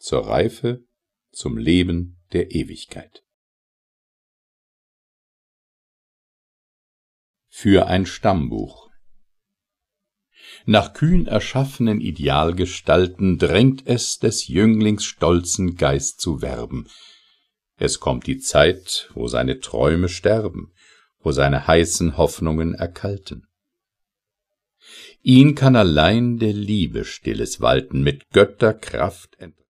zur Reife, zum Leben der Ewigkeit. Für ein Stammbuch. Nach kühn erschaffenen Idealgestalten drängt es des Jünglings stolzen Geist zu werben. Es kommt die Zeit, wo seine Träume sterben, wo seine heißen Hoffnungen erkalten. Ihn kann allein der Liebe stilles Walten mit Götterkraft